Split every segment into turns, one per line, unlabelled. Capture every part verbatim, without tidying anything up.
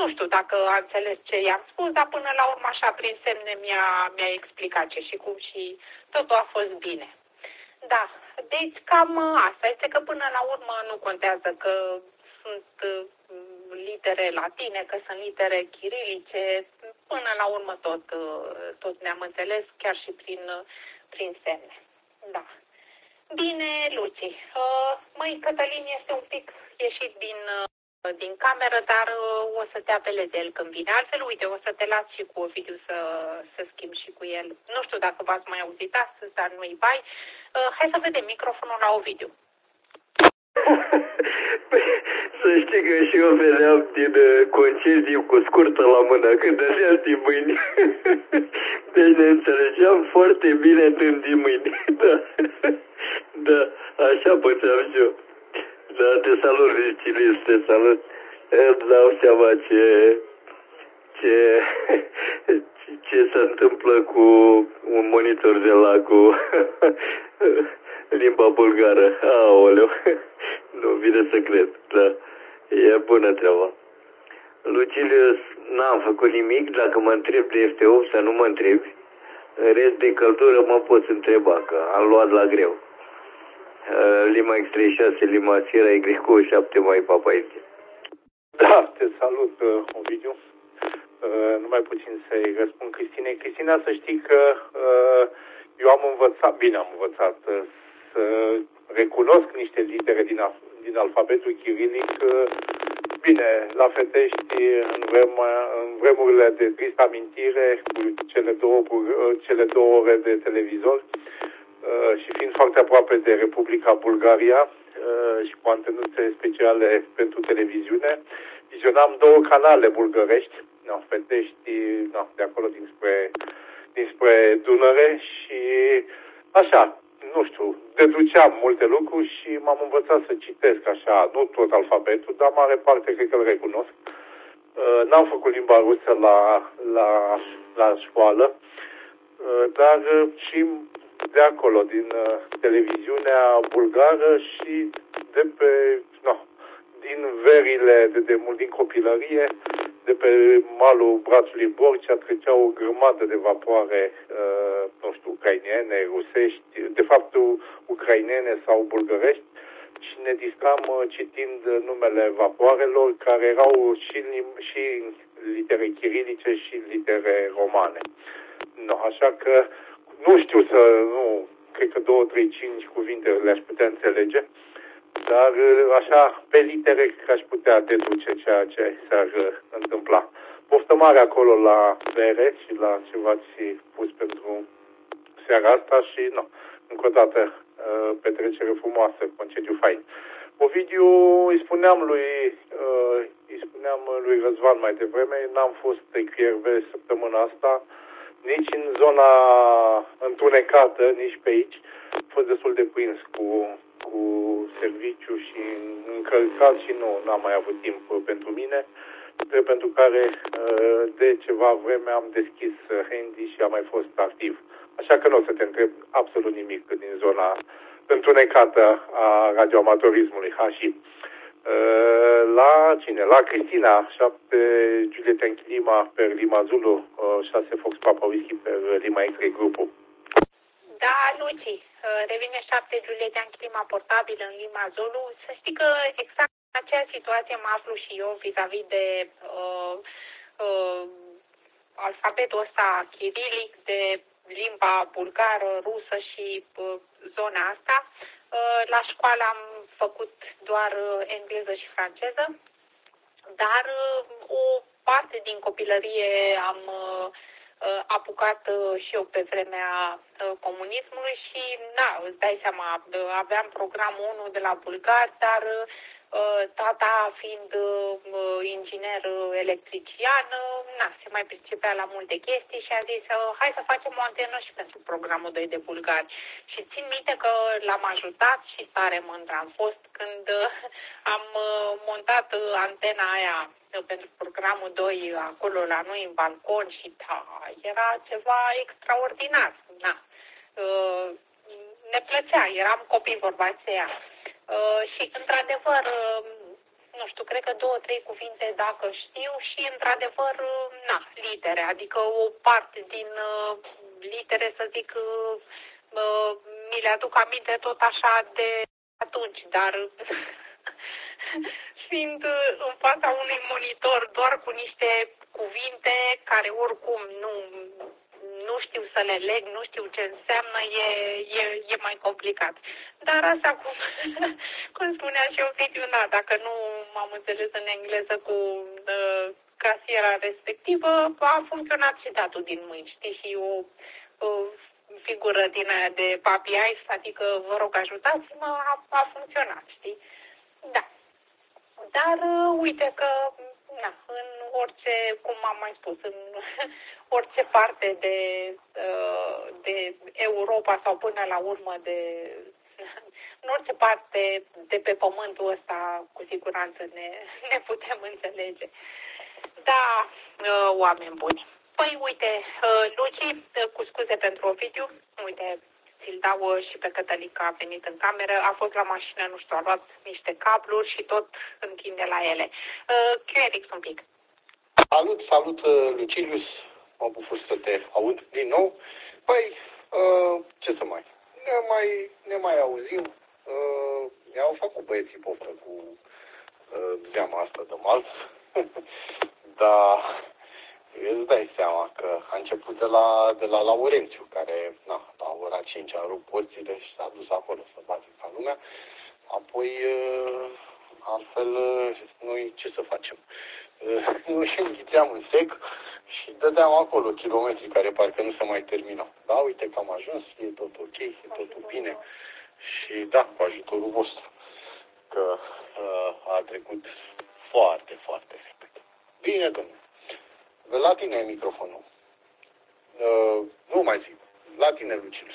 nu știu dacă a înțeles ce i-am spus, dar până la urmă așa prin semne mi-a, mi-a explicat ce și cum și totul a fost bine. Da, deci cam asta este, că până la urmă nu contează că sunt litere latine, că sunt litere chirilice, până la urmă tot, tot ne-am înțeles, chiar și prin, prin semne. Da. Bine, Luci. Măi, Cătălin este un pic ieșit din, din cameră, dar o să te apeleze el când vine. Altfel, uite, o să te las și cu Ovidiu să, să schimb și cu el. Nu știu dacă v-ați mai auzit astăzi, dar nu-i bai. Hai să vedem microfonul la Ovidiu.
Păi, să știi că și eu veneam din concedii cu scurtă la mână, când dădeam din mâini. Deci ne înțelegeam foarte bine dând din mâini. Da, da, așa puteam și eu. Da, te salut, Virgilis, te salut. Îmi dau seama ce, ce, ce se întâmplă cu un monitor de la cu limba bulgară. Aoleu, nu vine să cred, da, e bună treaba. Lucilius, n-am făcut nimic, dacă mă întreb de F T opt să nu mă întrebi. În rest de căldură mă poți întreba, că am luat la greu. Lima X treizeci și șase, Lima Sierra, Y cu șapte mai Papa X.
Da, te salut, Ovidiu. Numai puțin să-i răspund Cristinei. Cristina, să știi că eu am învățat, bine am învățat, să recunosc niște litere din, din alfabetul chirilic. Bine, la Fetești, în, vrem, în vremurile de tristă amintire, cu cele două, cele două ore de televizor, și fiind foarte aproape de Republica Bulgaria și cu antenuțe speciale pentru televiziune, vizionam două canale bulgărești, no, Fetești, no, de acolo dinspre, dinspre Dunăre, și așa, nu știu, deduceam multe lucruri și m-am învățat să citesc așa, nu tot alfabetul, dar mare parte cred că îl recunosc. N-am făcut limba rusă la, la, la școală, dar și de acolo, din uh, televiziunea bulgară și de pe, no, din verile de demult, din copilărie, de pe malul brațului Borcea treceau o grămadă de vapoare, uh, nu știu, ucrainene, rusești, de fapt ucrainene sau bulgărești, și ne distram uh, citind numele vapoarelor, care erau și în, și în litere chirilice și în litere romane. No, așa că nu știu să, nu, cred că două, trei, cinci cuvinte le-aș putea înțelege, dar așa, pe litere, cred că aș putea deduce ceea ce s-ar întâmpla. Poftă mare acolo la bere și la ce v-ați pus pentru seara asta și, nu, încă o dată, petrecere frumoasă, concediu fain. Ovidiu, îi spuneam lui, îi spuneam lui Răzvan mai devreme, n-am fost pe Q R V săptămâna asta, nici în zona întunecată, nici pe aici. Am fost destul de prins cu, cu serviciu și încălcat și nu n-am mai avut timp pentru mine, pentru care de ceva vreme am deschis handy și am mai fost activ. Așa că nu o să te întreb absolut nimic din zona întunecată a radioamatorismului. Ha, și la cine? La Cristina, șapte Julieta Lima per Lima Zulu, șase Fox Papa Whisky per Lima X-Ray grupul.
Da, Luci, revine șapte Julieta Lima portabil în Lima Zulu. Să știi că exact în aceea situație mă aflu și eu vis-a-vis de uh, uh, alfabetul ăsta chirilic, de limba bulgară, rusă și uh, zona asta. Uh, la școală am făcut doar uh, engleză și franceză, dar uh, o parte din copilărie am uh, apucat uh, și eu pe vremea uh, comunismului și, na, îți dai seama, aveam programul unu de la bulgari, dar uh, tata fiind uh, inginer electrician, uh, na, se mai pricepea la multe chestii și a zis, uh, hai să facem o antenă și pentru programul doi de bulgari. Și țin minte că l-am ajutat și tare mândră am fost când uh, am uh, montat uh, antena aia pentru programul doi acolo la noi în balcon și da, era ceva extraordinar. Na. Uh, ne plăcea, eram copii, vorba aceea. Uh, și într-adevăr, uh, nu știu, cred că două, trei cuvinte dacă știu și, într-adevăr, na, litere, adică o parte din uh, litere, să zic, uh, mi le aduc aminte tot așa de atunci, dar fiind în fața unui monitor doar cu niște cuvinte care oricum nu, nu știu să le leg, nu știu ce înseamnă, e, e, e mai complicat. Dar asta, cum, cum spunea și Ovidiu, na, dacă nu m-am înțeles în engleză cu uh, casiera respectivă, a funcționat și datul din mâini, știi, și o, o figură din aia de papi ice, adică vă rog ajutați-mă, a, a funcționat, știi? Da. Dar uh, uite că na, în orice, cum am mai spus, în orice parte de, uh, de Europa sau până la urmă de în orice parte de pe pământul ăsta, cu siguranță ne, ne putem înțelege. Da, uh, oameni buni. Păi uite, uh, Luci, uh, cu scuze pentru Ovidiu, uite, ți-l dau și pe Cătălin că a venit în cameră, a fost la mașină, nu știu, a luat niște cabluri și tot închinde la ele. Q R X un pic.
Salut, salut, Lucilius, mă bucur să te aud din nou. Păi, ce să mai, ne mai, ne mai auzim, mi-au făcut băieții poftă cu zeama asta de malț, dar îți dai seama că a început de la, de la Laurențiu, care, na, la ora cinci a rupt porțile și s-a dus acolo să bate ca lumea. Apoi, altfel, noi ce să facem? Noi înghițeam în sec și dădeam acolo kilometri care parcă nu se mai terminau. Da, uite că am ajuns, e tot ok, e totul bine. Și da, cu ajutorul vostru, că a trecut foarte, foarte repede. Bine, domnule. La tine e microfonul. Uh, nu mai zic. La tine, Lucilius.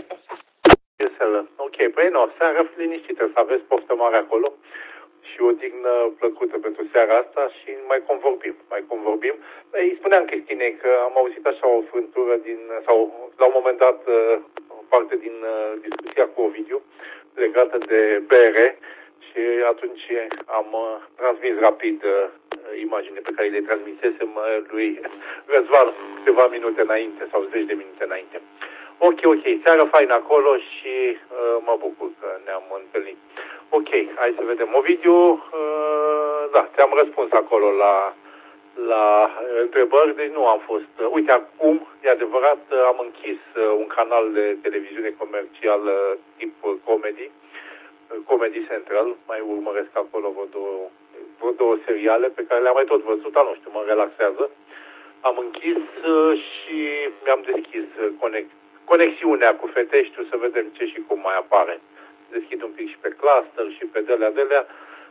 Ok, păi nu, seara liniștită, să aveți poftă mare acolo și o dignă plăcută pentru seara asta și mai convorbim, mai convorbim. Îi spuneam Cristinei că am auzit așa o frântură din, sau la un moment dat o parte din discuția cu Ovidiu legată de B R și atunci am transmis rapid imagine pe care le transmisesem lui Răzvan câteva minute înainte sau zeci de minute înainte. Ok, ok, seară faină acolo și uh, mă bucur că ne-am întâlnit. Ok, hai să vedem. Ovidiu, uh, da, ți-am răspuns acolo la, la întrebări, deci nu am fost. Uh, uite, acum, e adevărat, uh, am închis uh, un canal de televiziune comercial uh, tip uh, comedy, uh, Comedy Central, mai urmăresc acolo vreo două, vreo două seriale pe care le-am mai tot văzut, dar nu știu, mă relaxează. Am închis uh, și mi-am deschis uh, conect. conexiunea cu Feteștiul, să vedem ce și cum mai apare. Deschid un pic și pe cluster și pe delea, delea.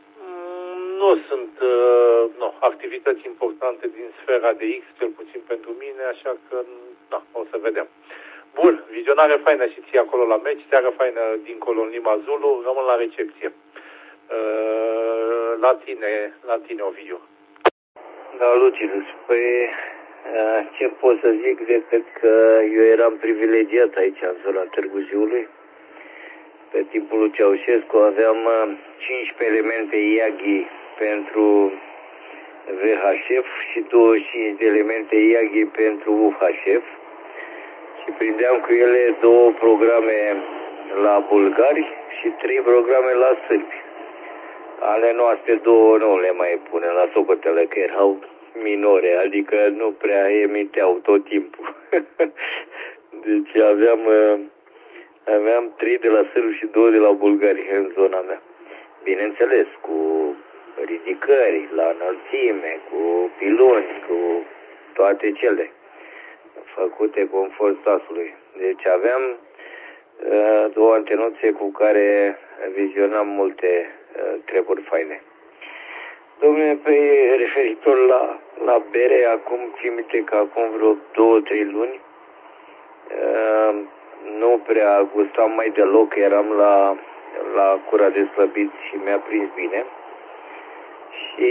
Nu sunt uh, nu, activități importante din sfera de X, cel puțin pentru mine, așa că da, o să vedem. Bun, vizionare faină și ție acolo la meci, seară faină dincolo în limba Zulu, rămân la recepție. Uh, la tine, la tine, Ovidiu.
Da, Lucius, păi ce pot să zic decât că eu eram privilegiat aici în zona Târgu Jiului. Pe timpul lui Ceaușescu aveam cincisprezece elemente I A G I pentru V H F și douăzeci și cinci de elemente I A G I pentru U H F și prindeam cu ele două programe la bulgari și trei programe la sârbi. Ale noastre două nu le mai punem la socotele că erau minore, adică nu prea emiteau tot timpul. Deci aveam, aveam trei de la sârbi și două de la bulgari în zona mea. Bineînțeles, cu ridicări la înălțime, cu piloni, cu toate cele făcute conform statului. Deci aveam uh, două antenuțe cu care vizionam multe uh, treburi faine. Dom'le, pe referitor la, la bere, acum țin minte că acum vreo două, trei luni uh, nu prea gustam mai deloc, eram la, la cura de slăbit și mi-a prins bine. Și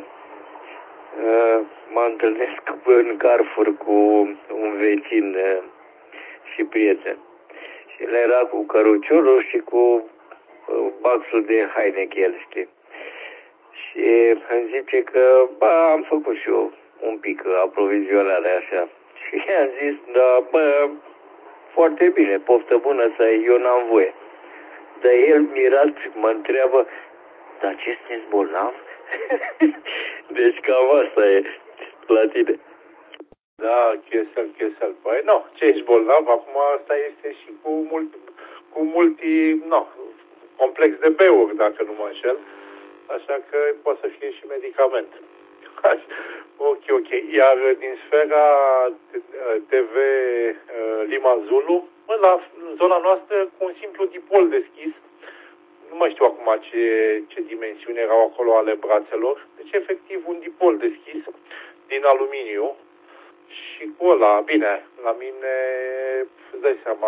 uh, mă întâlnesc în Carrefour cu un vecin uh, și prieten. Și el era cu căruciorul și cu uh, baxul de Heineken, știi. Și îmi zice că, ba, am făcut și eu un pic aprovizionare așa. Și i-am zis, da, bă, foarte bine, poftă bună să ai, eu n-am voie. Dar el mirat mă întreabă, dar ce sunteți bolnav? Deci cam asta e la tine.
Da, chesel, chesel. Păi, nu, ce ești bolnav, acum asta este și cu multi, cu multi, nu, complex de B-uri, dacă nu mă înșel. Așa că poate să fie și medicament. Ok, ok. Iar din sfera T V Lima Zulu, la zona noastră, cu un simplu dipol deschis, nu mai știu acum ce, ce dimensiuni erau acolo ale brațelor, deci efectiv un dipol deschis din aluminiu și cu ăla, bine, la mine, îți dai seama,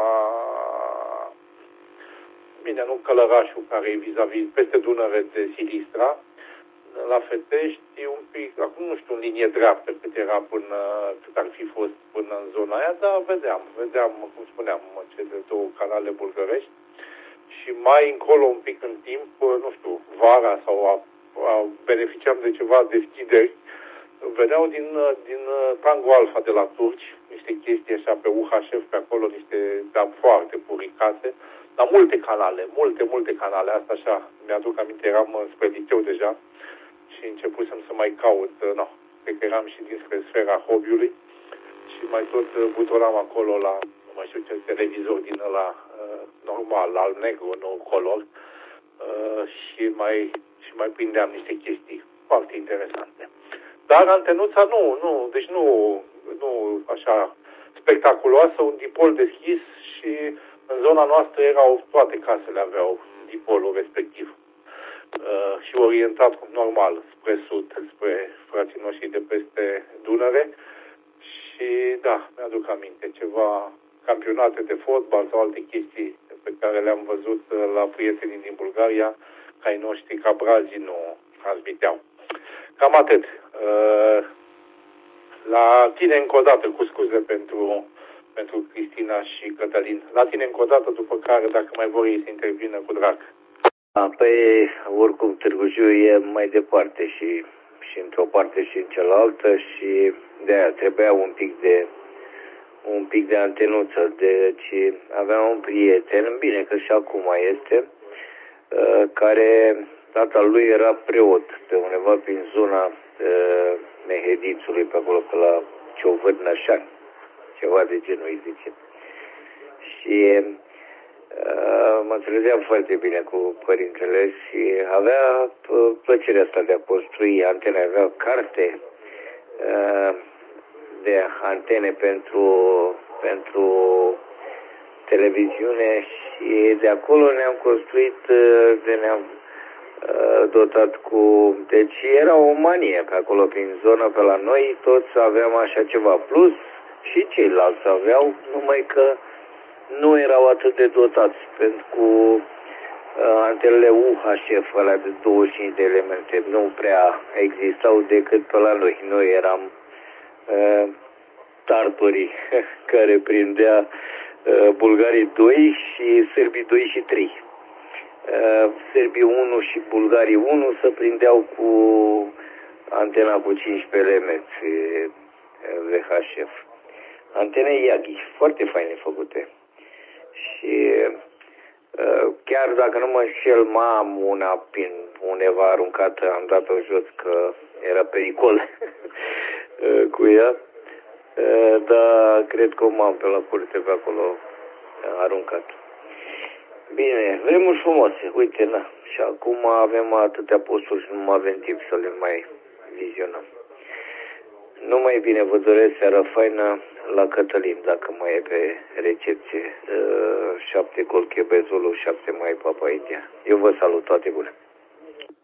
bine, nu Călărașul care e vis-a-vis, peste Dunăre de Silistra, la Fetești, un pic, acum nu știu în linie dreaptă cât era până, cât ar fi fost până în zona aia, dar vedeam, vedeam, cum spuneam, cele două canale bulgărești și mai încolo un pic în timp, nu știu, vara sau a, a, beneficiam de ceva deschideri, veneau din, din Tango Alfa de la turci, niște chestii așa pe U H F pe acolo, niște da, foarte puricate, dar multe canale, multe, multe canale, asta așa, mi-aduc aminte, eram spre liceu deja și începusem să mai caut, no, cred că eram și dinspre sfera hobby-ului și mai tot butonam acolo la, nu mai știu ce, televizor din ăla uh, normal, al negru, nu color, uh, și mai, și mai prindeam niște chestii foarte interesante. Dar antenuța nu, nu, deci nu, nu așa spectaculoasă, un dipol deschis și în zona noastră erau, toate casele aveau dipolul respectiv. Uh, și orientat cum normal spre sud, spre frații noștri de peste Dunăre și da, mi-aduc aminte ceva campionate de fotbal sau alte chestii pe care le-am văzut la prietenii din Bulgaria, ca ai noștri, ca brazii nu transmiteau. Cam atât. Uh, la tine încă o dată, cu scuze pentru, pentru Cristina și Cătălin, la tine încă o dată, după care, dacă mai vor ei să intervină, cu drag.
Păi, oricum, Târgu Jiu e mai departe și, și într-o parte și în cealaltă și de-aia trebuia un pic de un pic de antenuță. Deci aveam un prieten, bine că și acum este, care, tatăl lui era preot pe undeva prin zona Mehedițului, pe acolo, pe la Ciovârnășani, ceva de genul îi zice. Și Uh, mă înțelegeam foarte bine cu părintele și avea uh, plăcerea asta de a construi antene, avea carte uh, de antene pentru, pentru televiziune și de acolo ne-am construit, uh, de ne-am uh, dotat cu... Deci era o manie pe acolo prin zonă, pe la noi toți aveam așa ceva, plus și ceilalți aveau, numai că nu erau atât de dotați, pentru că uh, antenele U H F, alea de douăzeci și cinci de elemente, nu prea existau decât pe la noi. Noi eram uh, tartorii care prindea uh, bulgarii doi și sârbii doi și trei. Uh, sârbii unu și bulgarii unu se prindeau cu antena cu cincisprezece elemente V H F. Antene Yagi, foarte faine făcute. Și uh, chiar dacă nu mă înșel, m-am una prin undeva aruncată, am dat-o jos că era pericol cu ea, uh, dar cred că o m-am pe la curte pe acolo aruncat. Bine, vremuri frumoase, uite, na, și acum avem atâtea posturi și nu mai avem timp să le mai vizionăm. Numai bine, vă doresc seara faină la Cătălin, dacă mai e pe recepție. șapte Colchebe Zulu, șapte mai Papa India. Eu vă salut, toate bune.